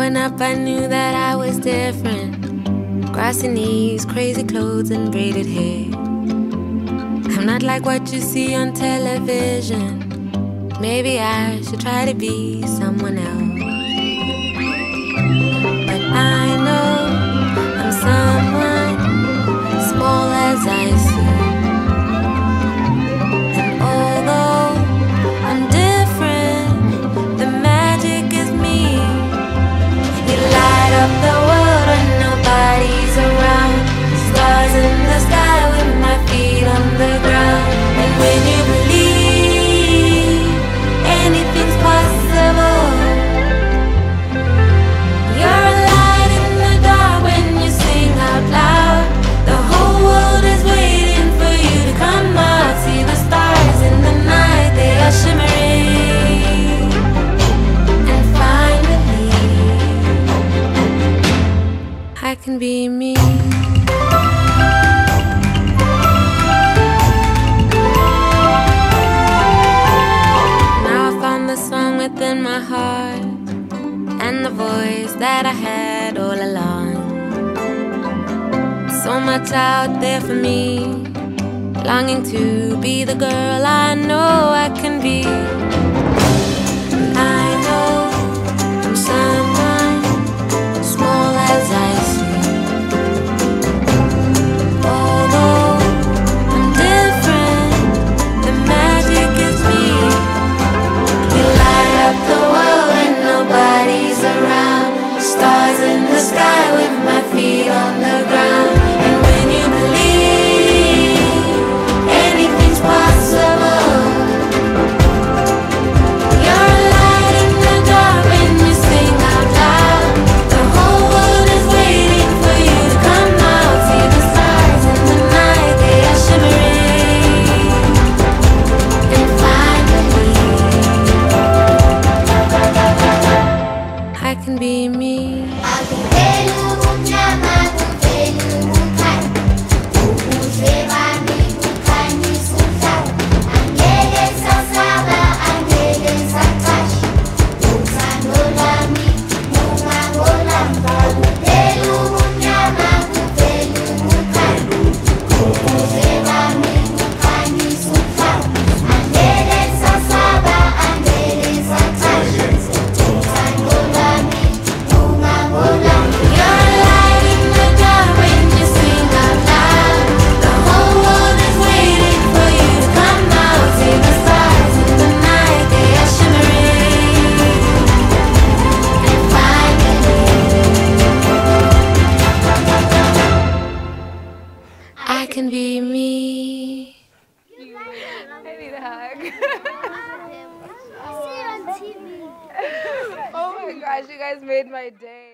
Growing up, I knew that I was different. Grassy knees, crazy clothes, and braided hair. I'm not like what you see on television. Maybe I should try to be someone else. But I know I'm someone small as I seem. And although I'm different, the magic is me. You light up the world when nobody's around. Stars in the sky with my feet on the ground. And when you believe anything's possible, you're a light in the dark when you sing out loud. The whole world is waiting for you to come out. See the stars in the night, they are shimmering. And finally, I can be me. Within my heart, and the voice that I had all along. So much out there for me, longing to be the girl I know I can be. I know I'm someone small as I seem. Although I'm different, the magic is me. The world when nobody's around. Stars in the sky with my feet on the ground. And when you believe anything's possible, you're a light in the dark when you sing out loud. The whole world is waiting for you to come out. See the stars in the night, they are shimmering. And finally, I can be me. I can be me. I need a hug. Oh my gosh, you guys made my day.